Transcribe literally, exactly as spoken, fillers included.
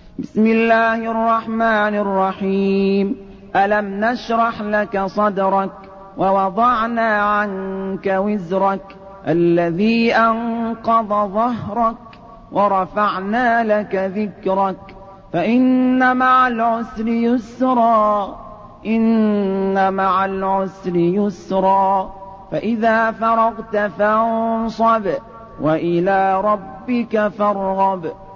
بسم الله الرحمن الرحيم. ألم نشرح لك صدرك ووضعنا عنك وزرك الذي أنقض ظهرك ورفعنا لك ذكرك فإن مع العسر يسرا إن مع العسر يسرا فإذا فرغت فانصب وإلى ربك فارغب